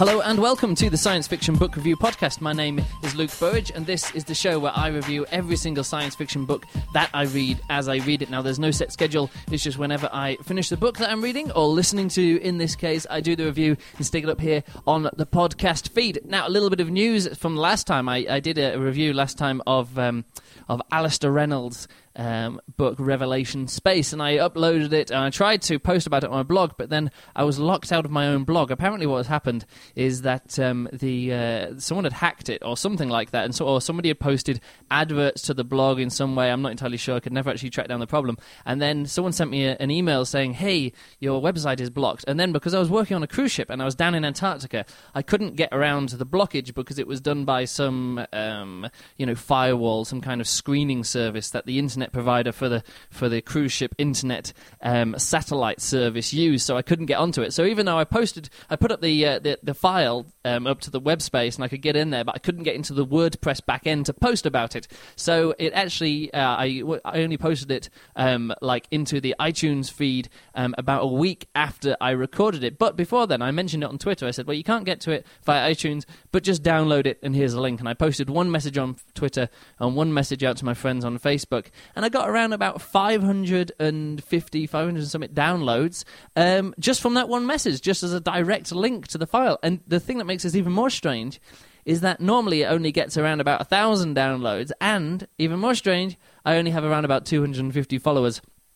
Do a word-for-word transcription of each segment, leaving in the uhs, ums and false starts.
Hello and welcome to the Science Fiction Book Review Podcast. My name is Luke Burridge, and this is the show where I review every single science fiction book that I read as I read it. Now, there's no set schedule. It's just whenever I finish the book that I'm reading, or listening to, in this case, I do the review and stick it up here on the podcast feed. Now, a little bit of news from last time. I, I did a review last time of, um, of Alistair Reynolds' Um, book Revelation Space, and I uploaded it and I tried to post about it on my blog, but then I was locked out of my own blog. Apparently what has happened is that um, the uh, someone had hacked it or something like that, and so or somebody had posted adverts to the blog in some way. I'm not entirely sure. I could never actually track down the problem. And then someone sent me a, an email saying, hey, your website is blocked. And then because I was working on a cruise ship and I was down in Antarctica, I couldn't get around the blockage because it was done by some um, you know firewall, some kind of screening service that the internet provider for the for the cruise ship internet um, satellite service used, so I couldn't get onto it. So even though I posted, I put up the uh, the, the file um, up to the web space and I could get in there, but I couldn't get into the WordPress backend to post about it. So it actually, uh, I I only posted it um, like into the iTunes feed um, about a week after I recorded it. But before then, I mentioned it on Twitter. I said, well, you can't get to it via iTunes, but just download it, and here's a link. And I posted one message on Twitter and one message out to my friends on Facebook. And I got around about five hundred fifty, five hundred and something downloads um, just from that one message, just as a direct link to the file. And the thing that makes this even more strange is that normally it only gets around about one thousand downloads, and even more strange, I only have around about two hundred fifty followers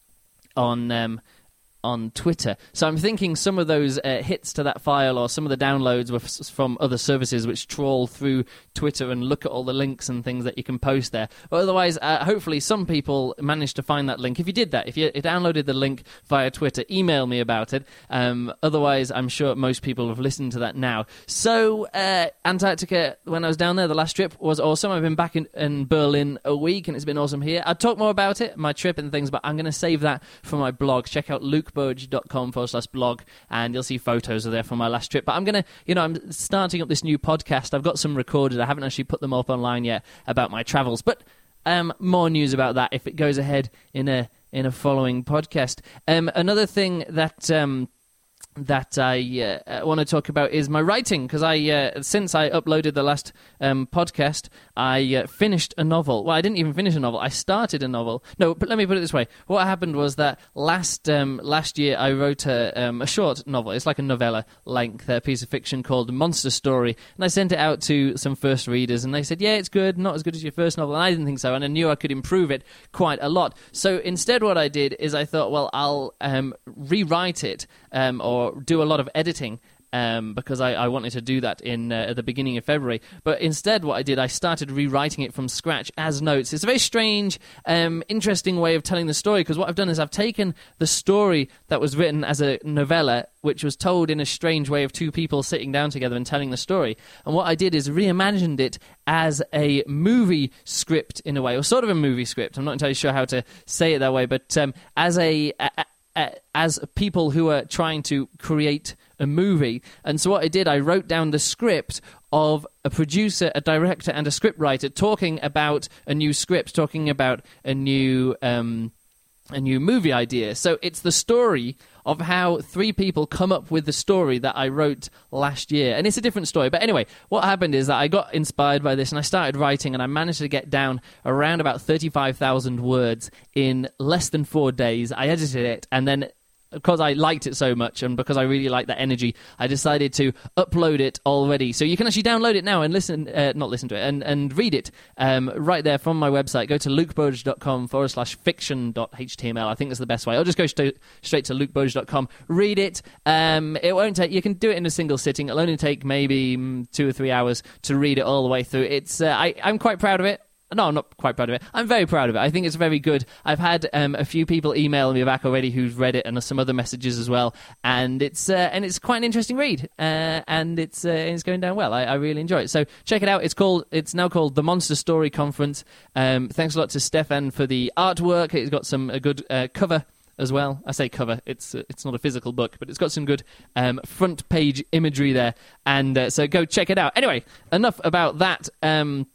on um, on Twitter. So I'm thinking some of those uh, hits to that file or some of the downloads were f- from other services which trawl through Twitter and look at all the links and things that you can post there. But otherwise, uh, hopefully some people managed to find that link. If you did that, if you downloaded the link via Twitter, email me about it. Um, otherwise, I'm sure most people have listened to that now. So uh, Antarctica, when I was down there, the last trip was awesome. I've been back in, in Berlin a week, and it's been awesome here. I'll talk more about it, my trip and things, but I'm going to save that for my blog. Check out Luke lukeburridge.com forward slash blog, and you'll see photos of there from my last trip. But I'm going to, you know, I'm starting up this new podcast. I've got some recorded. I haven't actually put them up online yet about my travels, but um, more news about that if it goes ahead in a in a following podcast. Um, another thing that... Um, that I uh, want to talk about is my writing, because I uh, since I uploaded the last um, podcast, I uh, finished a novel. Well, I didn't even finish a novel. I started a novel. No, but let me put it this way. What happened was that last um, last year I wrote a, um, a short novel. It's like a novella length uh, piece of fiction called Monster Story, and I sent it out to some first readers, and they said, yeah, it's good, not as good as your first novel, and I didn't think so, and I knew I could improve it quite a lot. So instead what I did is I thought, well, I'll um, rewrite it um, or do a lot of editing um, because I, I wanted to do that in uh, at the beginning of February. But instead what I did, I started rewriting it from scratch as notes. It's a very strange, um, interesting way of telling the story, because what I've done is I've taken the story that was written as a novella, which was told in a strange way of two people sitting down together and telling the story. And what I did is reimagined it as a movie script in a way, or sort of a movie script. I'm not entirely sure how to say it that way, but um, as a... a Uh, as people who are trying to create a movie. And so what I did, I wrote down the script of a producer, a director, and a scriptwriter talking about a new script, talking about a new um, a new movie idea. So it's the story of how three people come up with the story that I wrote last year. And it's a different story. But anyway, what happened is that I got inspired by this and I started writing, and I managed to get down around about thirty-five thousand words in less than four days. I edited it, and then because I liked it so much and because I really like that energy, I decided to upload it already. So you can actually download it now and listen, uh, not listen to it, and, and read it um, right there from my website. Go to lukeburridge.com forward slash fiction.html. I think that's the best way. I'll just go st- straight to lukeburridge dot com, read it. Um, it won't take, you can do it in a single sitting. It'll only take maybe mm, two or three hours to read it all the way through. It's uh, I, I'm quite proud of it. No, I'm not quite proud of it. I'm very proud of it. I think it's very good. I've had um, a few people email me back already who've read it, and some other messages as well. And it's uh, and it's quite an interesting read, uh, and it's uh, it's going down well. I, I really enjoy it. So check it out. It's called it's now called the Monster Story Conference. Um, thanks a lot to Stefan for the artwork. It's got some a good uh, cover as well. I say cover. It's uh, it's not a physical book, but it's got some good um, front page imagery there. And uh, so go check it out. Anyway, enough about that. Um,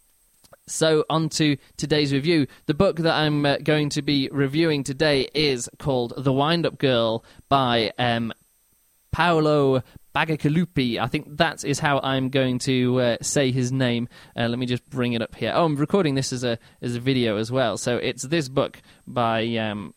So on to today's review. The book that I'm uh, going to be reviewing today is called The Wind-Up Girl by um, Paolo Bagakalupi. I think that is how I'm going to uh, say his name. Uh, let me just bring it up here. Oh, I'm recording this as a as a video as well. So it's this book by um,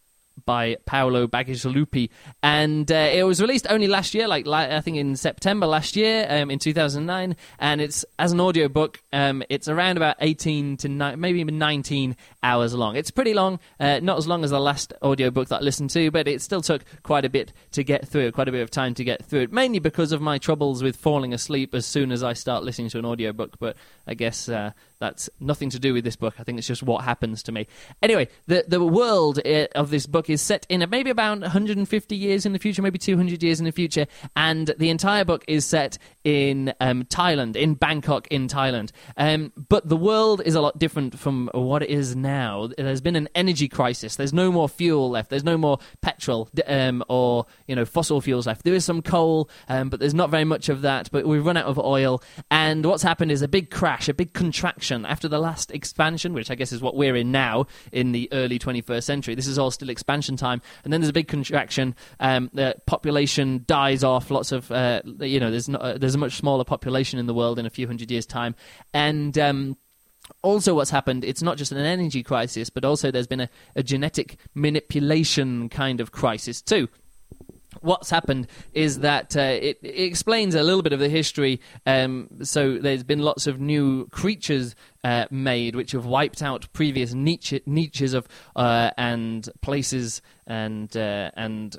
by Paolo Bagakalupi, and uh, it was released only last year, like I think in September last year, um, in two thousand nine, and it's as an audio book. Um, it's around about eighteen to ni- maybe even nineteen hours long. It's pretty long, uh, not as long as the last audio book that I listened to, but it still took quite a bit to get through, quite a bit of time to get through it, mainly because of my troubles with falling asleep as soon as I start listening to an audio book. But I guess uh, that's nothing to do with this book. I think it's just what happens to me. Anyway, the the world uh, of this book is set in maybe about one hundred fifty years in the future, maybe two hundred years in the future, and the entire book is set in um, Thailand, in Bangkok in Thailand. Um, but the world is a lot different from what it is now. There's been an energy crisis. There's no more fuel left. There's no more petrol um, or you know fossil fuels left. There is some coal, um, but there's not very much of that. But we've run out of oil, and what's happened is a big crash, a big contraction after the last expansion, which I guess is what we're in now in the early twenty-first century. This is all still expansion time, and then there's a big contraction. Um, the population dies off. Lots of uh, you know, there's not, uh, there's a much smaller population in the world in a few hundred years' time, and um, also what's happened, it's not just an energy crisis, but also there's been a, a genetic manipulation kind of crisis too. What's happened is that uh, it, it explains a little bit of the history. Um, so there's been lots of new creatures uh, made which have wiped out previous niche, niches of uh, and places and uh, and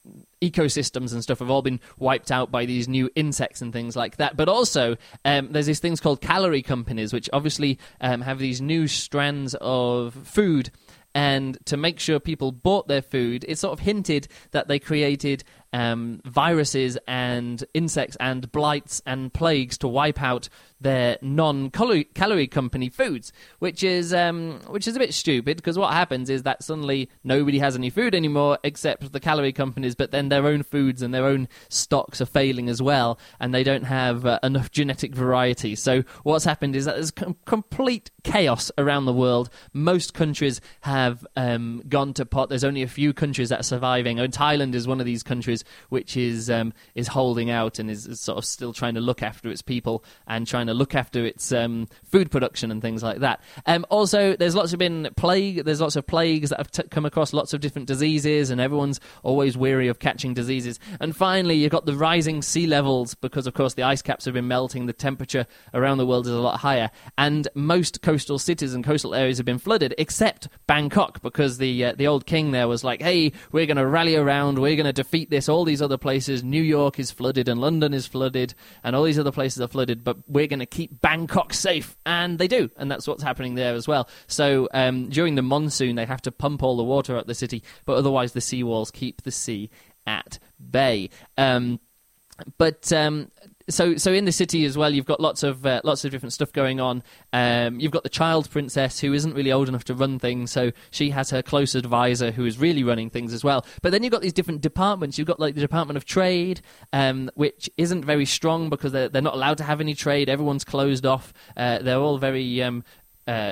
ecosystems and stuff have all been wiped out by these new insects and things like that. But also um, there's these things called calorie companies, which obviously um, have these new strands of food. And to make sure people bought their food, it's sort of hinted that they created um, viruses and insects and blights and plagues to wipe out their non-calorie company foods, which is um, which is a bit stupid, because what happens is that suddenly nobody has any food anymore except the calorie companies, but then their own foods and their own stocks are failing as well, and they don't have uh, enough genetic variety. So what's happened is that there's com- complete chaos around the world. Most countries have um, gone to pot. There's only a few countries that are surviving, and Thailand is one of these countries which is um, is holding out and is, is sort of still trying to look after its people and trying to look after its um, food production and things like that. Um, also, there's lots of been plague. There's lots of plagues that have t- come across lots of different diseases, and everyone's always weary of catching diseases. And finally, you've got the rising sea levels because, of course, the ice caps have been melting. The temperature around the world is a lot higher, and most coastal cities and coastal areas have been flooded, except Bangkok, because the uh, the old king there was like, "Hey, we're going to rally around. We're going to defeat this. All these other places, New York is flooded, and London is flooded, and all these other places are flooded, but we're going to keep Bangkok safe." And they do, and that's what's happening there as well. So um, during the monsoon, they have to pump all the water out of the city, but otherwise the seawalls keep the sea at bay. Um, but um, so so in the city as well, you've got lots of uh, lots of different stuff going on. Um, you've got the child princess, who isn't really old enough to run things, so she has her close advisor who is really running things as well. But then you've got these different departments. You've got like the Department of Trade, um, which isn't very strong because they're, they're not allowed to have any trade. Everyone's closed off. Uh, they're all very um, uh,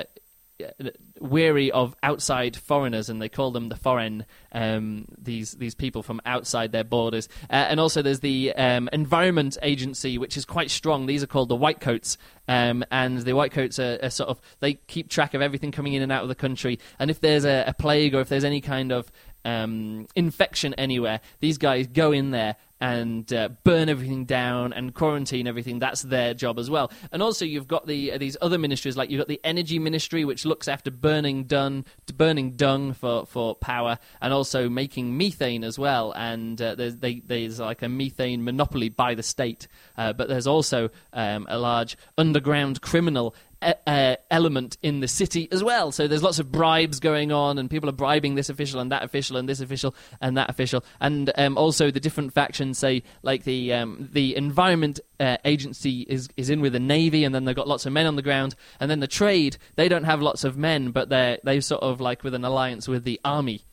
weary of outside foreigners, and they call them the foreign, um, these these people from outside their borders. Uh, and also there's the um, Environment Agency, which is quite strong. These are called the Whitecoats, um, and the Whitecoats are, are sort of, they keep track of everything coming in and out of the country, and if there's a, a plague or if there's any kind of um, infection anywhere, these guys go in there and uh, burn everything down and quarantine everything. That's their job as well. And also you've got the uh, these other ministries, like you've got the Energy Ministry, which looks after burning dung, burning dung for, for power, and also making methane as well. And uh, there's, they, there's like a methane monopoly by the state. Uh, but there's also um, a large underground criminal Uh, element in the city as well. So there's lots of bribes going on, and people are bribing this official and that official and this official and that official. And um, also the different factions, say like the um, the Environment uh, Agency is is in with the Navy, and then they've got lots of men on the ground. And then the Trade, they don't have lots of men, but they're they sort of like with an alliance with the Army.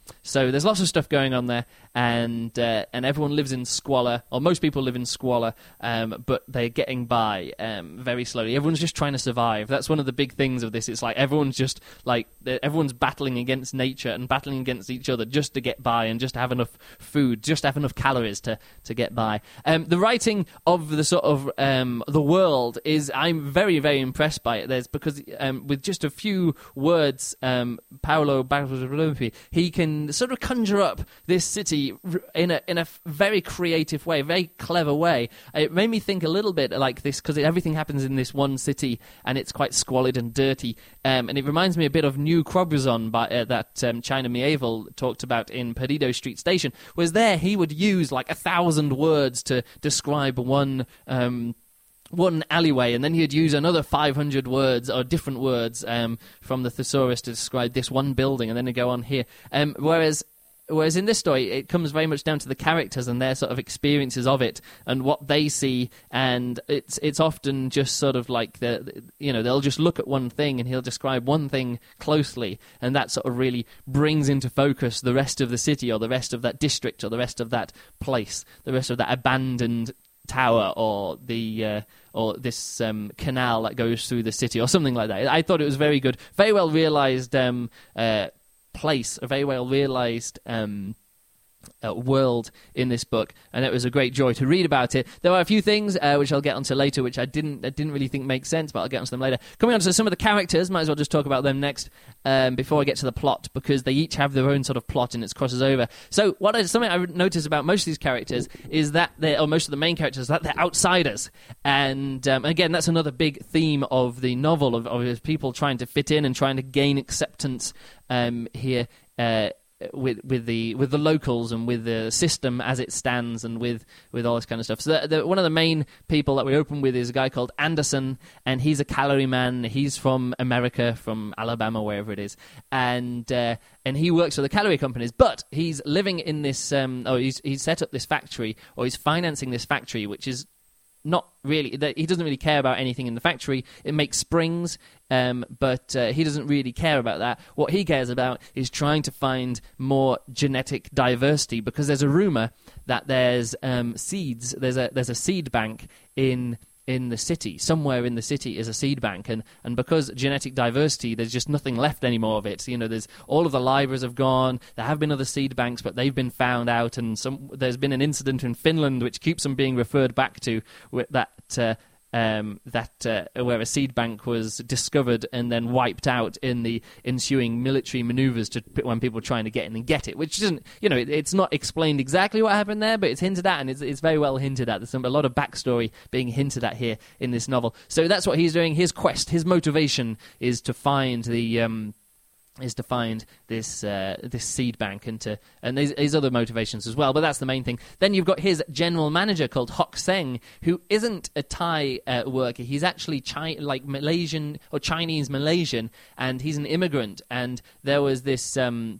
so there's lots of stuff going on there, and uh, and everyone lives in squalor, or most people live in squalor, um, but they're getting by um, very slowly. Everyone's just trying to survive. That's one of the big things of this. It's like everyone's just like everyone's battling against nature and battling against each other just to get by and just have enough food, just have enough calories to, to get by. Um, the writing of the sort of um, the world is, I'm very, very impressed by it. There's because um, with just a few words, um, Paolo Bartolomei, he can sort of conjure up this city in a in a very creative way, very clever way. It made me think a little bit like this because everything happens in this one city and it's quite squalid and dirty. Um, and it reminds me a bit of New Crobuzon by, uh, that um, China Miéville talked about in Perdido Street Station. Was there he would use like a thousand words to describe one. Um, one alleyway, and then he'd use another five hundred words or different words um, from the thesaurus to describe this one building, and then he'd go on here. Um, whereas Whereas in this story, it comes very much down to the characters and their sort of experiences of it and what they see, and it's it's often just sort of like, the, you know, they'll just look at one thing and he'll describe one thing closely, and that sort of really brings into focus the rest of the city or the rest of that district or the rest of that place, the rest of that abandoned tower or the uh, or this um, canal that goes through the city or something like that. I thought it was very good, very well realised um, uh, place, a very well realised um, uh, world in this book, and it was a great joy to read about it. There are a few things uh, which I'll get onto later, which I didn't I didn't really think make sense, but I'll get onto them later. Coming on to some of the characters, might as well just talk about them next um, before I get to the plot, because they each have their own sort of plot and it crosses over. So what I, something I noticed about most of these characters is that they're, or most of the main characters, that they're outsiders, and um, again that's another big theme of the novel of, of people trying to fit in and trying to gain acceptance um, here. Uh, with with the with the locals and with the system as it stands and with, with all this kind of stuff. So the, the, one of the main people that we open with is a guy called Anderson, and he's a calorie man. He's from America, from Alabama, wherever it is, and uh, and he works for the calorie companies. But he's living in this, um, oh, he's he's set up this factory, or he's financing this factory, which is not really, he doesn't really care about anything in the factory. It makes springs, um, but uh, he doesn't really care about that. What he cares about is trying to find more genetic diversity, because there's a rumor that there's um, seeds, there's a there's a seed bank in in the city. Somewhere in the city is a seed bank, and, and because genetic diversity, there's just nothing left anymore of it. You know, there's all of the libraries have gone. There have been other seed banks, but they've been found out, and some there's been an incident in Finland which keeps them being referred back to that uh, um, that uh, where a seed bank was discovered and then wiped out in the ensuing military maneuvers to when people were trying to get in and get it, which isn't, you know, it, it's not explained exactly what happened there, but it's hinted at, and it's, it's very well hinted at. There's some, a lot of backstory being hinted at here in this novel. So that's what he's doing. His quest, his motivation is to find the... Um, is to find this uh, this seed bank, and to and there's, there's other motivations as well, but that's the main thing. Then you've got his general manager called Hock Seng, who isn't a Thai uh, worker. He's actually Chi- like Malaysian or Chinese Malaysian, and he's an immigrant. And there was this um,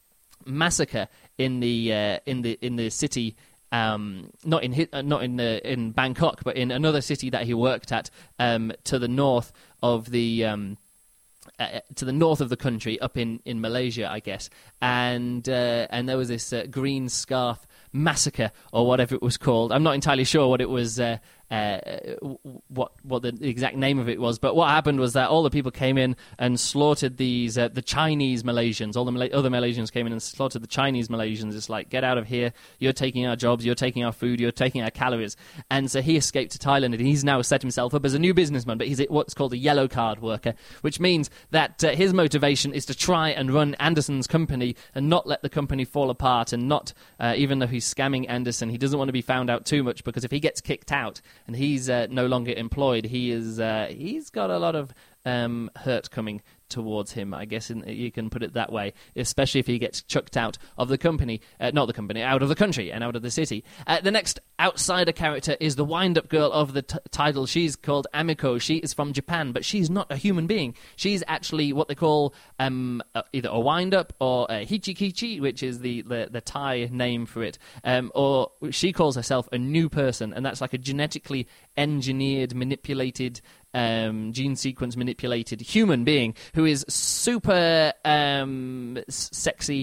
massacre in the uh, in the in the city. Um, not in uh, not in uh, in Bangkok, but in another city that he worked at um, to the north of the. Um, Uh, to the north of the country, up in, in Malaysia, I guess, and uh, and there was this uh, green scarf massacre, or whatever it was called. I'm not entirely sure what it was, uh, uh, what what the exact name of it was. But what happened was that all the people came in and slaughtered these uh, the Chinese Malaysians. All the Mal- other Malaysians came in and slaughtered the Chinese Malaysians. It's like, get out of here! You're taking our jobs. You're taking our food. You're taking our calories. And so he escaped to Thailand, and he's now set himself up as a new businessman. But he's what's called a yellow card worker, which means that uh, his motivation is to try and run Anderson's company and not let the company fall apart, and not uh, even though he's scamming Anderson, he doesn't want to be found out too much, because if he gets kicked out and he's uh, no longer employed, he is uh, he's got a lot of um, hurt coming towards him, I guess in, you can put it that way, especially if he gets chucked out of the company, uh, not the company, out of the country and out of the city. Uh, the next outsider character is the wind-up girl of the t- title. She's called Amiko. She is from Japan, but she's not a human being. She's actually what they call um, uh, either a wind-up or a hichikichi, which is the, the, the Thai name for it, um, or she calls herself a new person, and that's like a genetically engineered, manipulated, um, gene sequence manipulated human being who is super um, sexy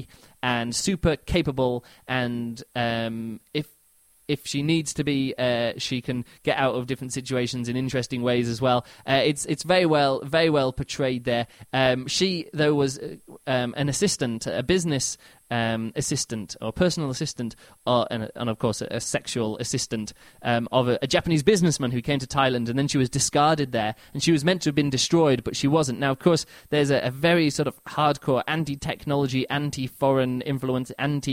and super capable, and um, if if she needs to be, uh, she can get out of different situations in interesting ways as well. Uh, it's it's very well very well portrayed there. Um, she though was um, an assistant, a business um, assistant or personal assistant, or, and, and of course a, a sexual assistant um, of a, a Japanese businessman who came to Thailand, and then she was discarded there, and she was meant to have been destroyed, but she wasn't. Now, of course, there's a, a very sort of hardcore anti-technology, anti-foreign influence,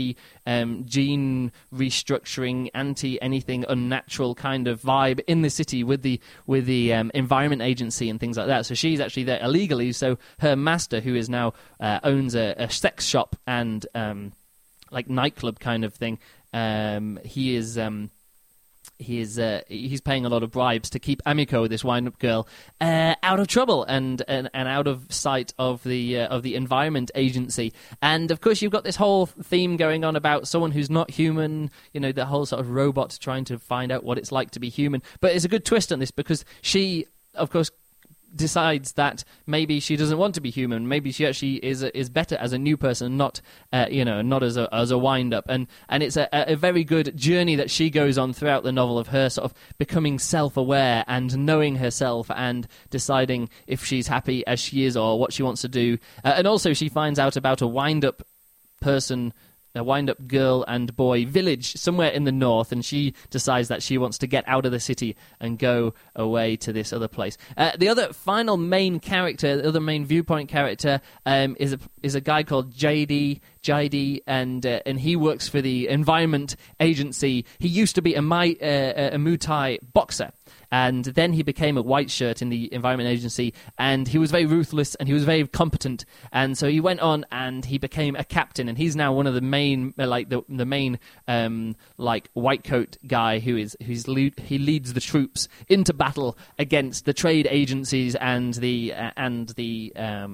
anti-gene um, restructuring, anti-anything unnatural kind of vibe in the city with the with the um, Environment Agency and things like that. So she's actually there illegally. So her master, who is now uh, owns a, a sex shop and um, like nightclub kind of thing, um, he is. Um, He is uh, he's paying a lot of bribes to keep Amiko, this wind-up girl, uh, out of trouble and, and, and out of sight of the uh, of the Environment Agency. And of course, you've got this whole theme going on about someone who's not human. You know, the whole sort of robot trying to find out what it's like to be human. But it's a good twist on this because she, of course, decides that maybe she doesn't want to be human. Maybe she actually is is better as a new person, not uh, you know, not as a as a wind up. And and it's a, a very good journey that she goes on throughout the novel of her sort of becoming self-aware and knowing herself and deciding if she's happy as she is or what she wants to do. Uh, and also she finds out about a wind up person, a wind-up girl and boy village somewhere in the north, and she decides that she wants to get out of the city and go away to this other place. Uh, the other final main character, the other main viewpoint character, um, is a is a guy called J D, J D, and uh, and he works for the Environment Agency. He used to be a, Mai, uh, a Muay Thai boxer, and then he became a white shirt in the Environment Agency, and he was very ruthless, and he was very competent, and so he went on, and he became a captain, and he's now one of the main, like, the the main, um, like, white coat guy who is, who's lead, he leads the troops into battle against the trade agencies and the, uh, and the, um,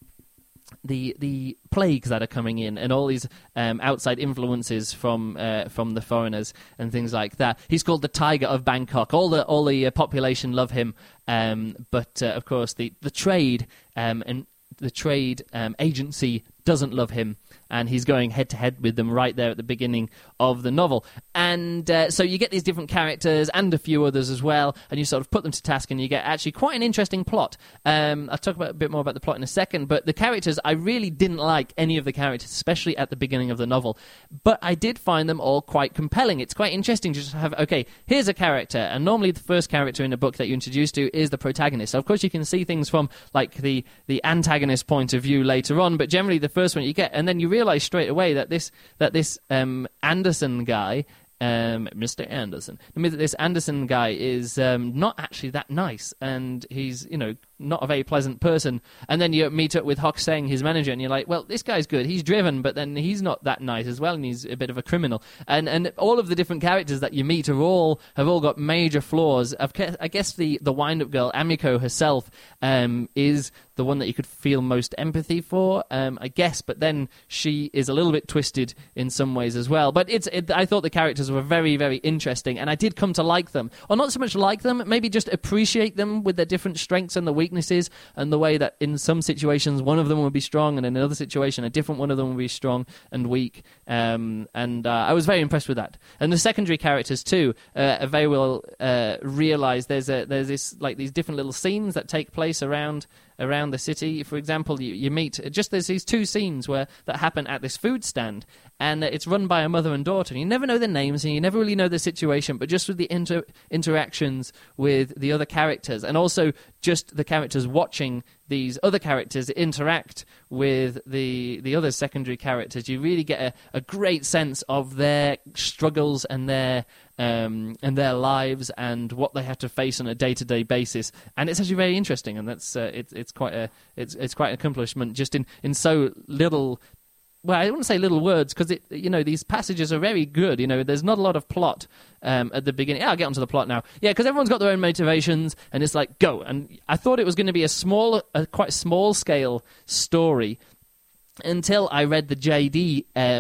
the the plagues that are coming in and all these um, outside influences from uh, from the foreigners and things like that. He's called the Tiger of Bangkok. All the all the uh, population love him, um, but uh, of course the the trade um, and the trade um, agency doesn't love him, and he's going head to head with them right there at the beginning of the novel. And uh, so you get these different characters and a few others as well, and you sort of put them to task, and you get actually quite an interesting plot. Um, I'll talk about a bit more about the plot in a second, but the characters, I really didn't like any of the characters, especially at the beginning of the novel, but I did find them all quite compelling. It's quite interesting to just have, okay, here's a character, and normally the first character in a book that you're introduced to is the protagonist. So of course you can see things from like the, the antagonist point of view later on, but generally the first one you get, and then you realize straight away that this that this um, Anderson guy, um, Mister Anderson, I mean, that this Anderson guy is um, not actually that nice, and he's, you know, not a very pleasant person. And then you meet up with Hock Seng, his manager, and you're like, well, this guy's good, he's driven, but then he's not that nice as well, and he's a bit of a criminal. And and all of the different characters that you meet are all have all got major flaws. I guess the the wind-up girl, Amiko herself, um, is the one that you could feel most empathy for, um, I guess, but then she is a little bit twisted in some ways as well. But it's it, I thought the characters were very, very interesting, and I did come to like them. Or not so much like them, maybe just appreciate them with their different strengths and the weaknesses, and the way that in some situations one of them would be strong, and in another situation a different one of them would be strong and weak. Um, and uh, I was very impressed with that. And the secondary characters too uh, are very well uh, realised. There's a, there's this like these different little scenes that take place around around the city. For example, you, you meet just there's these two scenes where that happen at this food stand, and it's run by a mother and daughter, and you never know their names and you never really know the situation, but just with the inter- interactions with the other characters, and also just the characters watching these other characters interact with the the other secondary characters, you really get a, a great sense of their struggles and their um, and their lives and what they have to face on a day-to-day basis. And it's actually very interesting, and that's uh, it's it's quite a it's it's quite an accomplishment just in, in so little. Well, I don't want to say little words, because, you know, these passages are very good. You know, there's not a lot of plot um, at the beginning. Yeah, I'll get onto the plot now. Yeah, because everyone's got their own motivations, and it's like, go. And I thought it was going to be a small, a quite small-scale story until I read the J D um,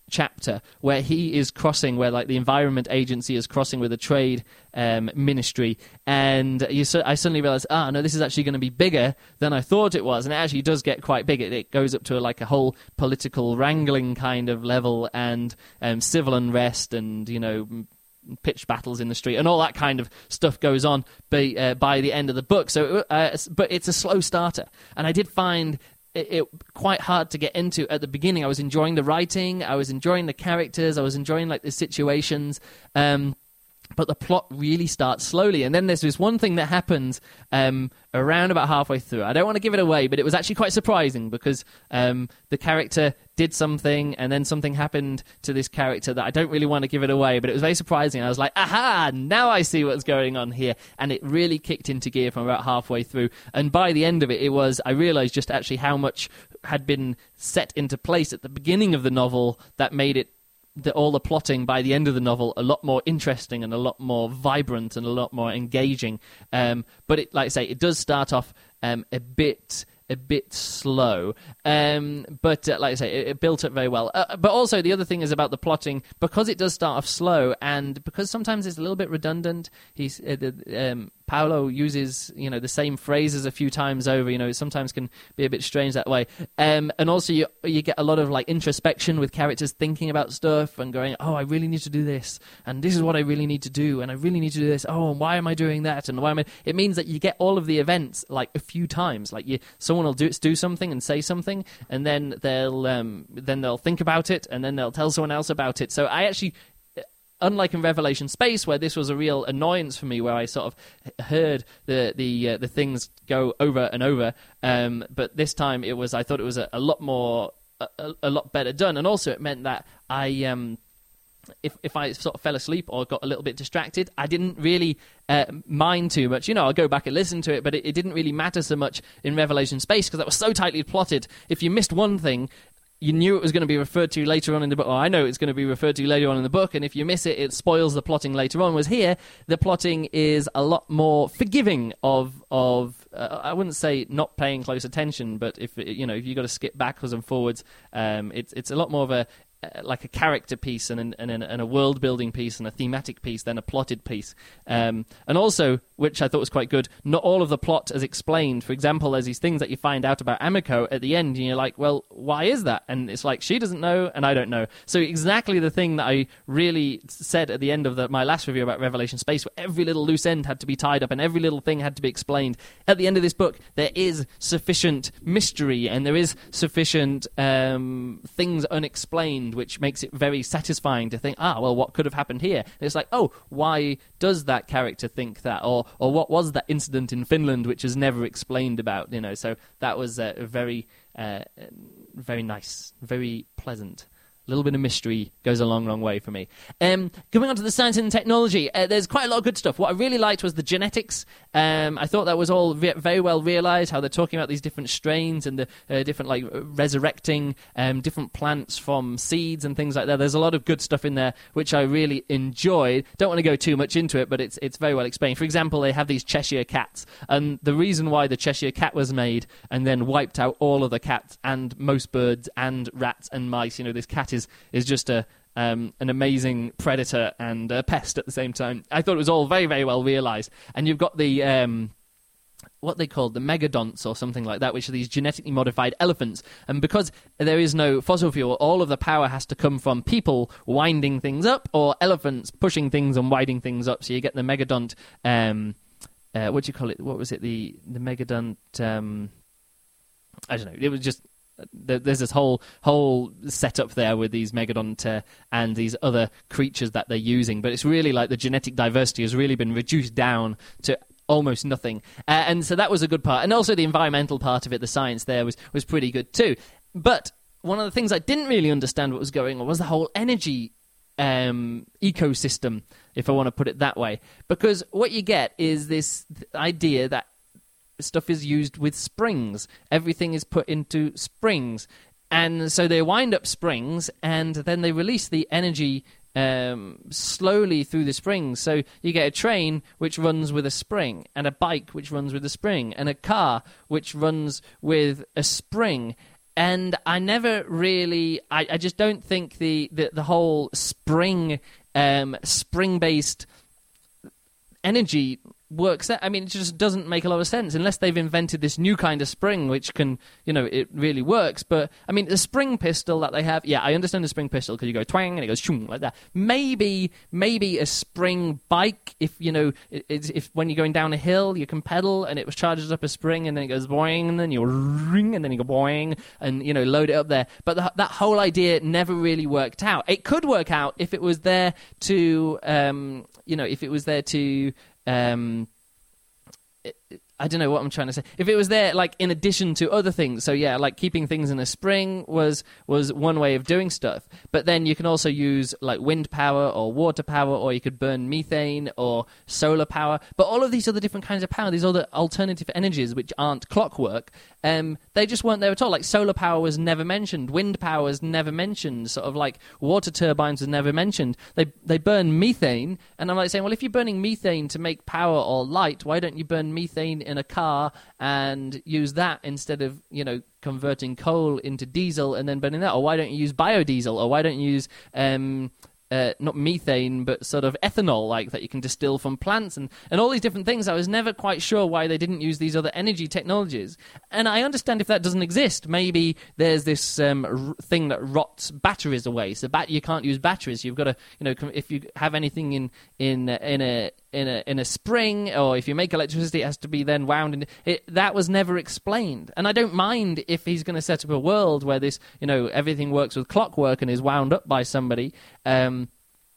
chapter where he is crossing, where like the Environment Agency is crossing with the Trade um, Ministry, and you, so, I suddenly realized, ah, no, this is actually going to be bigger than I thought it was, and it actually does get quite big. It, it goes up to like a whole political wrangling kind of level, and um, civil unrest, and you know, pitched battles in the street, and all that kind of stuff goes on by, uh, by the end of the book. So, uh, but it's a slow starter, and I did find It, it quite hard to get into at the beginning. I was enjoying the writing, I was enjoying the characters, I was enjoying like the situations, um, but the plot really starts slowly. And then there's this one thing that happens um, around about halfway through. I don't want to give it away, but it was actually quite surprising because um, the character did something, and then something happened to this character that I don't really want to give it away, but it was very surprising. I was like, aha, now I see what's going on here. And it really kicked into gear from about halfway through. And by the end of it, it was, I realized just actually how much had been set into place at the beginning of the novel that made it, the, all the plotting by the end of the novel a lot more interesting and a lot more vibrant and a lot more engaging. Um, but it, like I say, it does start off um, a bit... a bit slow, um, but uh, like I say, it, it built up very well. Uh, but also the other thing is about the plotting, because it does start off slow, and because sometimes it's a little bit redundant. He's uh, the, um, Paolo uses you know the same phrases a few times over. You know, it sometimes can be a bit strange that way. Um, and also you you get a lot of like introspection with characters thinking about stuff and going, oh, I really need to do this, and this is what I really need to do, and I really need to do this. Oh, and why am I doing that? And why am I? It means that you get all of the events like a few times. Like you, someone will do do something and say something, and then they'll um, then they'll think about it, and then they'll tell someone else about it. So I actually, unlike in Revelation Space, where this was a real annoyance for me, where I sort of heard the the uh, the things go over and over, um, but this time it was I thought it was a, a lot more a, a lot better done, and also it meant that I. Um, If if I sort of fell asleep or got a little bit distracted, I didn't really uh, mind too much. You know, I'll go back and listen to it, but it, it didn't really matter so much in Revelation Space because that was so tightly plotted. If you missed one thing, you knew it was going to be referred to later on in the book. Or I know it's going to be referred to later on in the book, and if you miss it, it spoils the plotting later on. Whereas here, the plotting is a lot more forgiving of of. Uh, I wouldn't say not paying close attention, but if you know if you got to skip backwards and forwards, um, it's it's a lot more of a. Uh, like a character piece and, an, and, an, and a world-building piece and a thematic piece than a plotted piece. Um, and also, which I thought was quite good, not all of the plot is explained. For example, there's these things that you find out about Amiko at the end, and you're like, well, why is that? And it's like, she doesn't know, and I don't know. So exactly the thing that I really said at the end of the, my last review about Revelation Space, where every little loose end had to be tied up and every little thing had to be explained. At the end of this book, there is sufficient mystery, and there is sufficient um, things unexplained, which makes it very satisfying to think, ah, well, what could have happened here? And it's like, oh, why does that character think that? Or or what was that incident in Finland which is never explained about? You know, so that was uh, very, uh, very nice, very pleasant. A little bit of mystery goes a long, long way for me. Um, going on to the science and technology, uh, there's quite a lot of good stuff. What I really liked was the genetics. Um, I thought that was all re- very well realized, how they're talking about these different strains and the uh, different, like, resurrecting um, different plants from seeds and things like that. There's a lot of good stuff in there, which I really enjoyed. Don't want to go too much into it, but it's it's very well explained. For example, they have these Cheshire cats, and the reason why the Cheshire cat was made and then wiped out all of the cats and most birds and rats and mice, you know, this cat is Is, is just a um, an amazing predator and a pest at the same time. I thought it was all very, very well realised. And you've got the, um, what they call the megadonts or something like that, which are these genetically modified elephants. And because there is no fossil fuel, all of the power has to come from people winding things up or elephants pushing things and winding things up. So you get the megadont, um, uh, what do you call it? What was it? The, the megadont, um, I don't know. It was just... There's this whole whole setup there with these megadont uh, and these other creatures that they're using, but it's really like the genetic diversity has really been reduced down to almost nothing, uh, and so that was a good part. And also the environmental part of it, the science there was was pretty good too. But one of the things I didn't really understand what was going on was the whole energy um, ecosystem, if I want to put it that way, because what you get is this idea that stuff is used with springs. Everything is put into springs. And so they wind up springs, and then they release the energy um, slowly through the springs. So you get a train which runs with a spring, and a bike which runs with a spring, and a car which runs with a spring. and I never really, I, I just don't think the, the, the whole spring, um, spring-based energy works out. I mean, it just doesn't make a lot of sense unless they've invented this new kind of spring, which can, you know, it really works. But, I mean, the spring pistol that they have, yeah, I understand the spring pistol because you go twang and it goes shoom like that. Maybe, maybe a spring bike, if, you know, it, it's, if when you're going down a hill, you can pedal and it charges up a spring and then it goes boing and then you ring and then you go boing and, you know, load it up there. But the, that whole idea never really worked out. It could work out if it was there to, um, you know, if it was there to... Um, I don't know what I'm trying to say. If it was there, like, in addition to other things, so yeah, like keeping things in a spring was was one way of doing stuff. But then you can also use, like, wind power or water power, or you could burn methane or solar power. But all of these other different kinds of power, these other alternative energies which aren't clockwork, um, they just weren't there at all. Like, solar power was never mentioned. Wind power was never mentioned. Sort of like water turbines was never mentioned. They they burn methane, and I'm like saying, well, if you're burning methane to make power or light, why don't you burn methane in a car and use that instead of, you know, converting coal into diesel and then burning that? Or why don't you use biodiesel? Or why don't you use um uh, not methane but sort of ethanol, like that you can distill from plants, and and all these different things? I was never quite sure why they didn't use these other energy technologies. And I understand if that doesn't exist, maybe there's this um, r- thing that rots batteries away, so bat- you can't use batteries. You've got to, you know, if you have anything in in in a in a in a spring, or if you make electricity, it has to be then wound in it. That was never explained. And I don't mind if he's going to set up a world where this, you know, everything works with clockwork and is wound up by somebody. Um,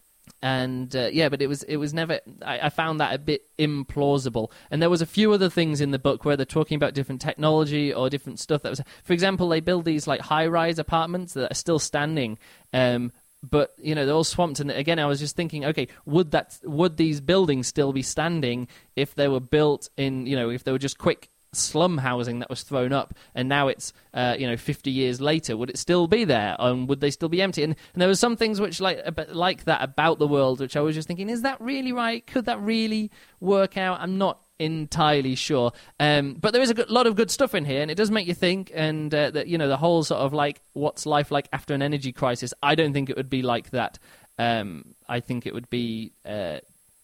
and uh, yeah, but it was it was never. I, I found that a bit implausible. And there was a few other things in the book where they're talking about different technology or different stuff that was. For example, they build these like high-rise apartments that are still standing. Um, But, you know, they're all swamped. And again, I was just thinking, okay, would that would these buildings still be standing if they were built in, you know, if they were just quick slum housing that was thrown up, and now it's, uh, you know, fifty years later, would it still be there? Um, would they still be empty? And, and there were some things which, like, like that about the world, which I was just thinking, is that really right? Could that really work out? I'm not entirely sure, um, but there is a good, lot of good stuff in here, and it does make you think. And uh, that, you know, the whole sort of like, what's life like after an energy crisis? I don't think it would be like that. Um, I think it would be. Uh,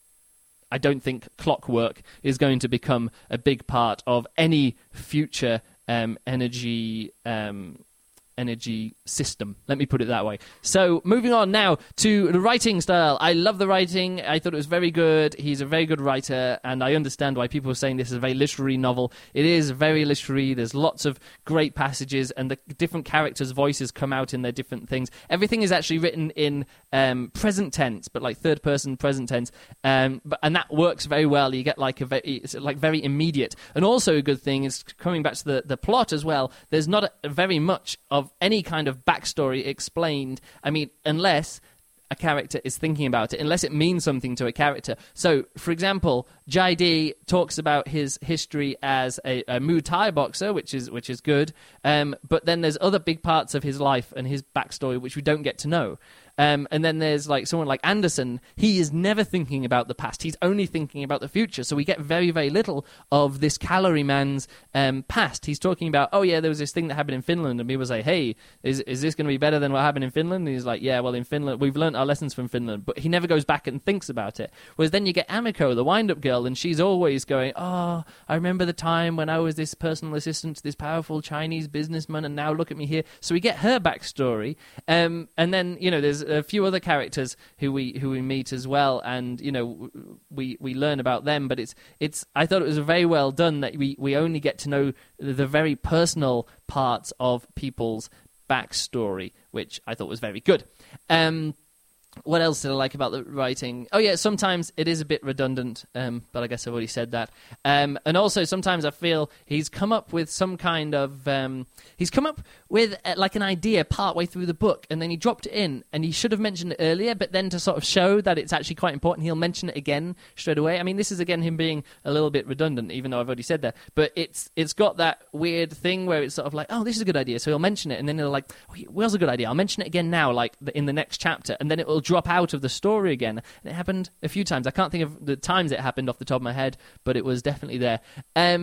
I don't think clockwork is going to become a big part of any future um, energy. Um, energy system. Let me put it that way. So, moving on now to the writing style. I love the writing. I thought it was very good. He's a very good writer, and I understand why people are saying this is a very literary novel. It is very literary. There's lots of great passages, and the different characters' voices come out in their different things. Everything is actually written in um, present tense, but like third-person present tense, um, but, and that works very well. You get like a very, it's like very immediate. And also a good thing is, coming back to the, the plot as well, there's not a, very much of any kind of backstory explained. I mean, unless a character is thinking about it, unless it means something to a character. So, for example, Jai D talks about his history as a, a Muay Thai boxer, which is which is good. Um, but then there's other big parts of his life and his backstory which we don't get to know. Um, and then there's like someone like Anderson. He is never thinking about the past. He's only thinking about the future. So we get very, very little of this Calorie Man's um, past. He's talking about, oh yeah, there was this thing that happened in Finland, and people say, hey, is is this going to be better than what happened in Finland? And he's like, yeah, well, in Finland, we've learned our lessons from Finland. But he never goes back and thinks about it. Whereas then you get Amiko, the wind-up girl, and she's always going, oh, I remember the time when I was this personal assistant to this powerful Chinese businessman, and now look at me here. So we get her backstory. Um, and then, you know, there's a few other characters who we who we meet as well, and you know we we learn about them. But it's it's I thought it was very well done that we we only get to know the very personal parts of people's backstory, which I thought was very good. Um, what else did I like about the writing? Oh yeah, sometimes it is a bit redundant, um, but I guess I've already said that. Um, and also sometimes I feel he's come up with some kind of um, he's come up with uh, like an idea partway through the book, and then he dropped it in, and he should have mentioned it earlier. But then to sort of show that it's actually quite important, he'll mention it again straight away. I mean, this is again him being a little bit redundant, even though I've already said that. But it's it's got that weird thing where it's sort of like, oh, this is a good idea, so he'll mention it, and then he'll like, oh, where's a good idea? I'll mention it again now, like in the next chapter, and then it will drop out of the story again. And it happened a few times. I can't think of the times it happened off the top of my head, but it was definitely there. Um,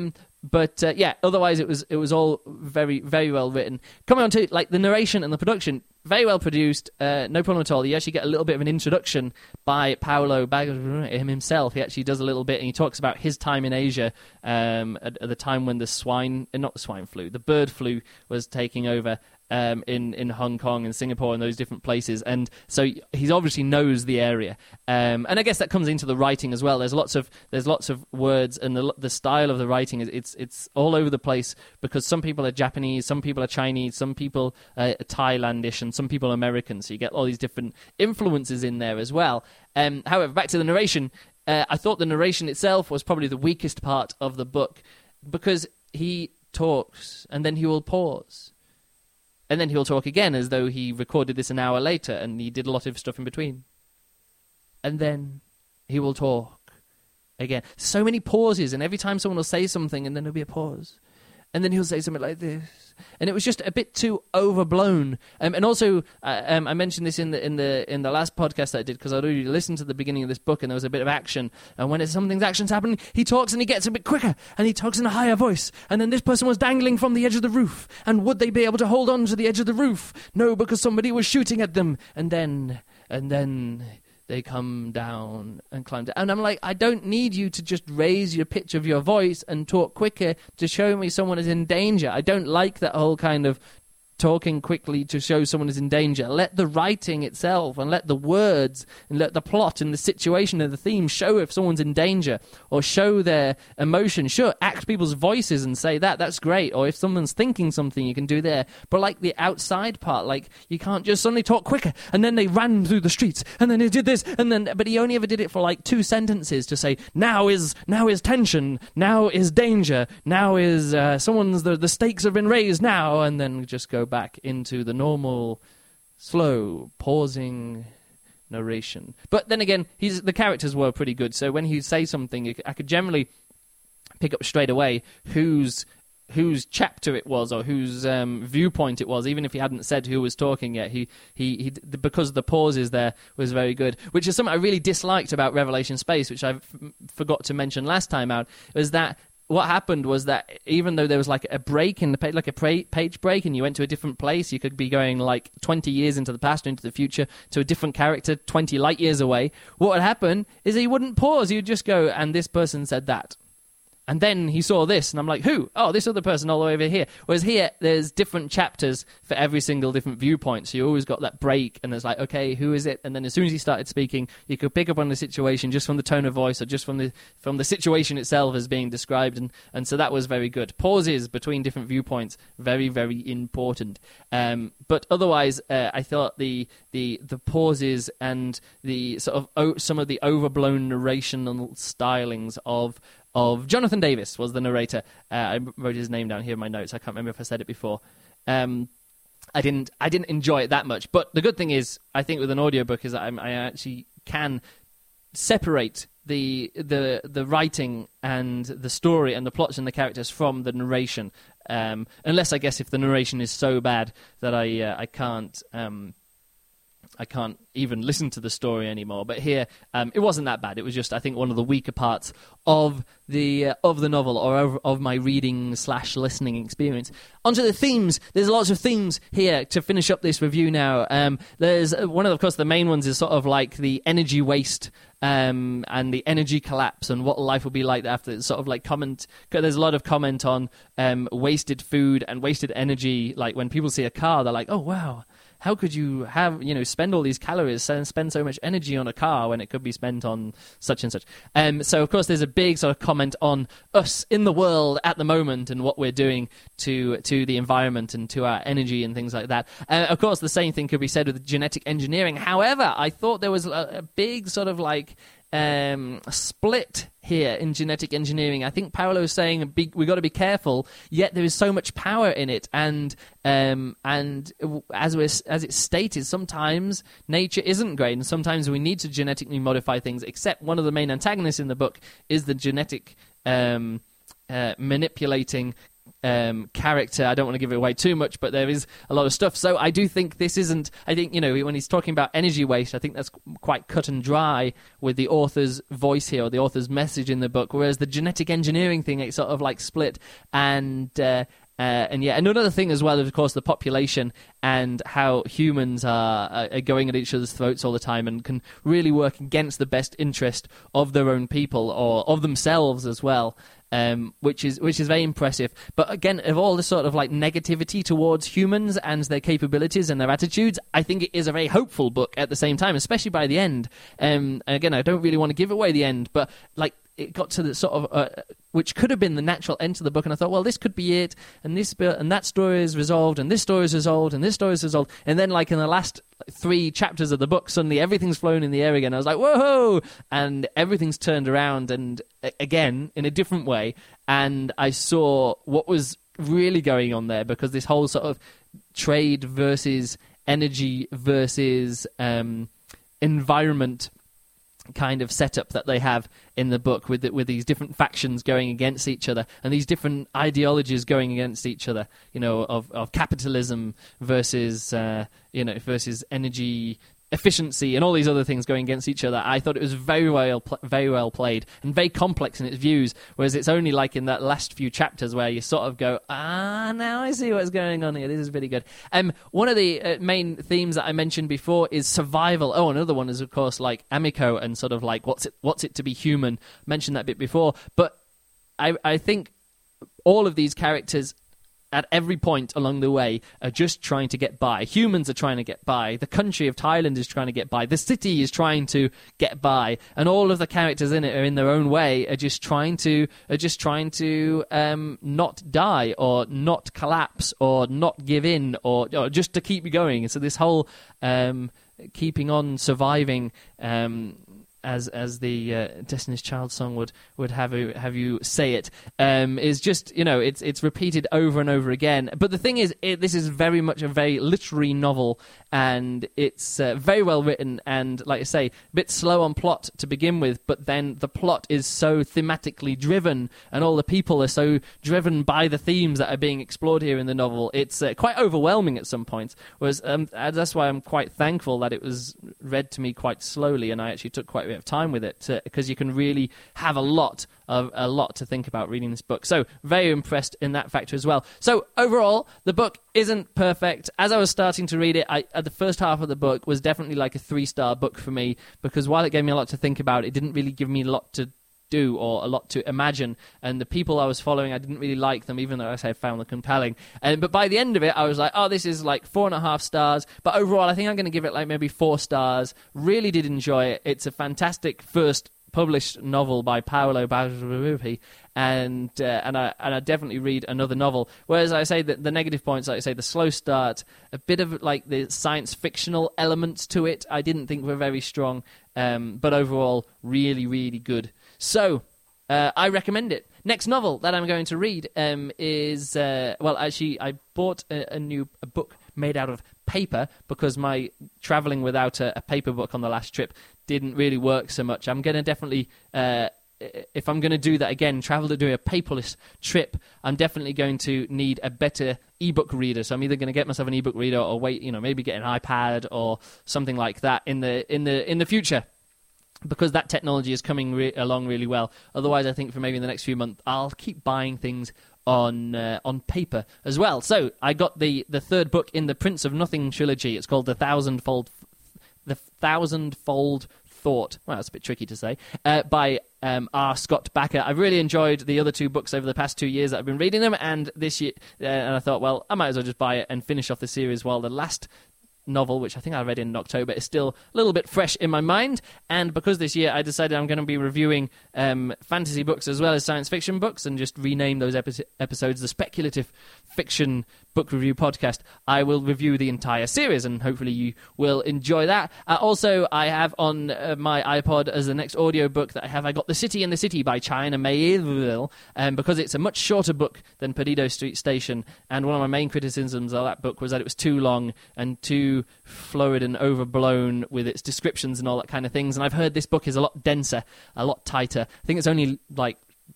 but uh, yeah, otherwise it was it was all very very well written. Coming on to like the narration and the production, very well produced, uh, no problem at all. You actually get a little bit of an introduction by Paulo Bagaglio himself. He actually does a little bit, and he talks about his time in Asia um, at, at the time when the swine, uh, not the swine flu, the bird flu was taking over um, in, in Hong Kong and Singapore and those different places. And so he obviously knows the area. Um, and I guess that comes into the writing as well. There's lots of there's lots of words, and the the style of the writing is it's it's all over the place, because some people are Japanese, some people are Chinese, some people are Thailandish, and some people are American. So you get all these different influences in there as well. Um, however, back to the narration, uh, I thought the narration itself was probably the weakest part of the book, because he talks and then he will pause. And then he'll talk again as though he recorded this an hour later and he did a lot of stuff in between. And then he will talk again. So many pauses, and every time someone will say something and then there'll be a pause. And then he'll say something like this. And it was just a bit too overblown. Um, and also, uh, um, I mentioned this in the in the in the last podcast that I did, because I'd already listened to the beginning of this book, and there was a bit of action. And when it's, something's action's happening, he talks and he gets a bit quicker, and he talks in a higher voice. And then this person was dangling from the edge of the roof, and would they be able to hold on to the edge of the roof? No, because somebody was shooting at them. And then, and then they come down and climb down. And I'm like, I don't need you to just raise your pitch of your voice and talk quicker to show me someone is in danger. I don't like that whole kind of talking quickly to show someone is in danger. Let the writing itself and let the words and let the plot and the situation and the theme show if someone's in danger, or show their emotion. Sure, act people's voices and say that, that's great. Or if someone's thinking something, you can do there. But like the outside part, like you can't just suddenly talk quicker and then they ran through the streets and then they did this and then, but he only ever did it for like two sentences to say, now is, now is tension, now is danger, now is uh, someone's, the, the stakes have been raised now, and then just go back into the normal, slow, pausing narration. But then again, he's, the characters were pretty good, so when he'd say something, I could generally pick up straight away whose whose chapter it was, or whose um, viewpoint it was, even if he hadn't said who was talking yet. He, he, he, because the pauses there was very good, which is something I really disliked about Revelation Space, which I f- forgot to mention last time out, was that what happened was that even though there was like a break in the page, like a pra- page break, and you went to a different place, you could be going like twenty years into the past or into the future to a different character twenty light years away. What would happen is he wouldn't pause. He would just go, and this person said that. And then he saw this, and I'm like, who? Oh, this other person all the way over here. Whereas here, there's different chapters for every single different viewpoint, so you always got that break, and there's like, okay, who is it? And then as soon as he started speaking, you could pick up on the situation just from the tone of voice, or just from the from the situation itself as being described, and, and so that was very good. Pauses between different viewpoints, very, very important. Um, but otherwise, uh, I thought the the the pauses and the sort of o- some of the overblown narrational stylings of of Jonathan Davis was the narrator. Uh, I wrote his name down here in my notes. I can't remember if I said it before. Um, I didn't. I didn't enjoy it that much. But the good thing is, I think with an audiobook, is that I'm, I actually can separate the the the writing and the story and the plots and the characters from the narration. Um, unless I guess if the narration is so bad that I uh, I can't. Um, I can't even listen to the story anymore. But here, um, it wasn't that bad. It was just, I think, one of the weaker parts of the uh, of the novel, or of, of my reading slash listening experience. Onto the themes. There's lots of themes here to finish up this review now. Um, there's one of, of course, the main ones is sort of like the energy waste um, and the energy collapse, and what life will be like after. It's sort of like comment. There's a lot of comment on um, wasted food and wasted energy. Like when people see a car, they're like, "Oh wow, how could you have, you know, spend all these calories and spend so much energy on a car when it could be spent on such and such?" Um, so, of course, there's a big sort of comment on us in the world at the moment and what we're doing to to the environment and to our energy and things like that. Uh, of course, the same thing could be said with genetic engineering. However, I thought there was a, a big sort of like um, split here in genetic engineering. I think Paulo's saying be, we got to be careful, yet there is so much power in it, and um, and as we as it's stated, sometimes nature isn't great, and sometimes we need to genetically modify things. Except one of the main antagonists in the book is the genetic um, uh, manipulating um, character. I don't want to give it away too much, but there is a lot of stuff. So I do think this isn't, I think, you know, when he's talking about energy waste, I think that's quite cut and dry with the author's voice here, or the author's message in the book, whereas the genetic engineering thing, it's sort of like split. And uh, Uh, and yeah, and another thing as well is, of course, the population and how humans are, are going at each other's throats all the time and can really work against the best interest of their own people or of themselves as well, um, which is which is very impressive. But again, of all the sort of like negativity towards humans and their capabilities and their attitudes, I think it is a very hopeful book at the same time, especially by the end. Um, and again, I don't really want to give away the end, but like it got to the sort of uh, which could have been the natural end to the book, and I thought, well, this could be it, and this bit, and that story is resolved, and this story is resolved, and this story is resolved, and then like in the last three chapters of the book, suddenly everything's flown in the air again. I was like, whoa, and everything's turned around, and again in a different way, and I saw what was really going on there, because this whole sort of trade versus energy versus um, environment kind of setup that they have in the book, with the, with these different factions going against each other and these different ideologies going against each other, you know, of, of capitalism versus uh, you know versus energy efficiency and all these other things going against each other. I thought it was very well pl- very well played and very complex in its views, whereas it's only like in that last few chapters where you sort of go, ah, now I see what's going on here. This is pretty good. Um, one of the uh, main themes that I mentioned before is survival. Oh, another one is, of course, like Emiko and sort of like what's it what's it to be human. Mentioned that bit before, but I I think all of these characters at every point along the way are just trying to get by. Humans are trying to get by. The country of Thailand is trying to get by. The city is trying to get by. And all of the characters in it are in their own way are just trying to are just trying to um, not die or not collapse or not give in or, or just to keep going. So this whole um, keeping on surviving, um, as as the uh, Destiny's Child song would would have you, have you say it, um, is just, you know, it's it's repeated over and over again. But the thing is, it, this is very much a very literary novel, and it's uh, very well written, and like I say, a bit slow on plot to begin with, but then the plot is so thematically driven, and all the people are so driven by the themes that are being explored here in the novel. It's uh, quite overwhelming at some points, whereas um, that's why I'm quite thankful that it was read to me quite slowly, and I actually took quite a bit of time with it, because you can really have a lot of a lot to think about reading this book. So very impressed in that factor as well. So overall, the book isn't perfect. As I was starting to read it, I, at the first half of the book was definitely like a three-star book for me, because while it gave me a lot to think about, it didn't really give me a lot to do or a lot to imagine, and the people I was following, I didn't really like them, even though I say I found them compelling. And but by the end of it, I was like, oh, this is like four and a half stars. But overall, I think I'm going to give it like maybe four stars. Really did enjoy it. It's a fantastic first published novel by Paolo Barrupi, and uh, and I and I definitely read another novel. Whereas I say that the negative points, like I say, the slow start, a bit of like the science fictional elements to it, I didn't think were very strong. Um, but overall, really, really good. So, uh, I recommend it. Next novel that I'm going to read um, is, uh, well, actually, I bought a, a new a book made out of paper, because my travelling without a, a paper book on the last trip didn't really work so much. I'm going to definitely, uh, if I'm going to do that again, travel to do a paperless trip, I'm definitely going to need a better ebook reader. So I'm either going to get myself an ebook reader or wait, you know, maybe get an iPad or something like that in the in the in the future, because that technology is coming re- along really well. Otherwise, I think for maybe in the next few months, I'll keep buying things on uh, on paper as well. So I got the, the third book in the Prince of Nothing trilogy. It's called The Thousandfold The Thousandfold Thought. Well, that's a bit tricky to say. Uh, by um, R. Scott Bakker. I've really enjoyed the other two books over the past two years that I've been reading them, and this year, uh, and I thought, well, I might as well just buy it and finish off the series while the last novel, which I think I read in October, is still a little bit fresh in my mind. And because this year I decided I'm going to be reviewing um, fantasy books as well as science fiction books, and just rename those epi- episodes the Speculative Fiction Book Review Podcast, I will review the entire series, and hopefully you will enjoy that. Uh, also, I have on uh, my iPod as the next audio book that I have, I got The City in the City by China Miéville, um, because it's a much shorter book than Perdido Street Station, and one of my main criticisms of that book was that it was too long and too florid and overblown with its descriptions and all that kind of things. And I've heard this book is a lot denser, a lot tighter. I think it's only like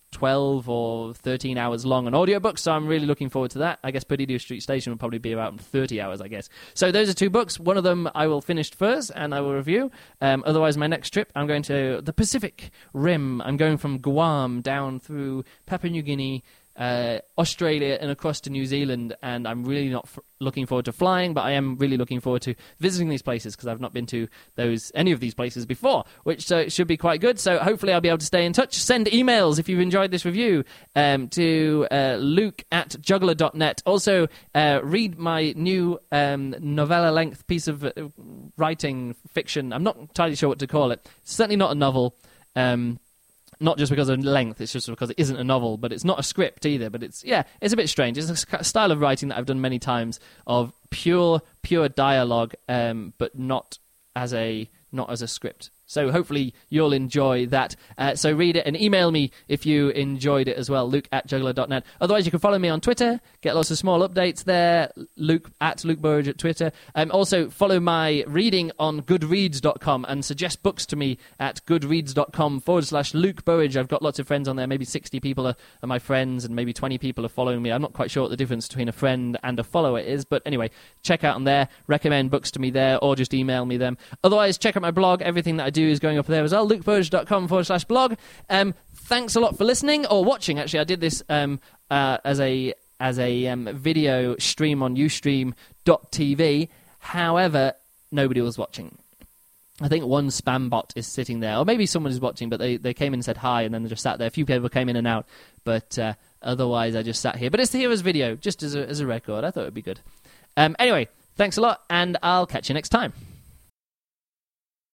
twelve or thirteen hours long on audiobooks, so I'm really looking forward to that. I guess Perdido Street Station will probably be about thirty hours, I guess. So those are two books. One of them I will finish first, and I will review. Um, otherwise, my next trip, I'm going to the Pacific Rim. I'm going from Guam down through Papua New Guinea, Uh, Australia and across to New Zealand, and I'm really not f- looking forward to flying, but I am really looking forward to visiting these places because I've not been to those any of these places before, which uh, should be quite good. So hopefully I'll be able to stay in touch. Send emails if you've enjoyed this review um, to uh, luke at juggler dot net. Also, uh, read my new um, novella-length piece of uh, writing fiction. I'm not entirely sure what to call it. It's certainly not a novel. Um Not just because of length, it's just because it isn't a novel, but it's not a script either. But it's, yeah, it's a bit strange. It's a style of writing that I've done many times of pure, pure dialogue, um, but not as a not as a script. So hopefully you'll enjoy that. Uh, so read it and email me if you enjoyed it as well, luke at juggler dot net. Otherwise, you can follow me on Twitter, get lots of small updates there, Luke at Luke Burridge at Twitter. Um, also, follow my reading on goodreads dot com and suggest books to me at goodreads dot com forward slash Luke Burridge. I've got lots of friends on there. Maybe sixty people are, are my friends and maybe twenty people are following me. I'm not quite sure what the difference between a friend and a follower is, but anyway, check out on there, recommend books to me there, or just email me them. Otherwise, check out my blog. Everything that I do is going up there as well, luke burridge dot com forward slash blog. Um, thanks a lot for listening, or watching, actually. I did this um, uh, as a as a um, video stream on ustream dot t v. However, nobody was watching. I think one spam bot is sitting there, or maybe someone is watching, but they, they came in and said hi, and then they just sat there. A few people came in and out, but uh, otherwise I just sat here. But it's the hero's video, just as a, as a record. I thought it would be good. Um, anyway, thanks a lot, and I'll catch you next time.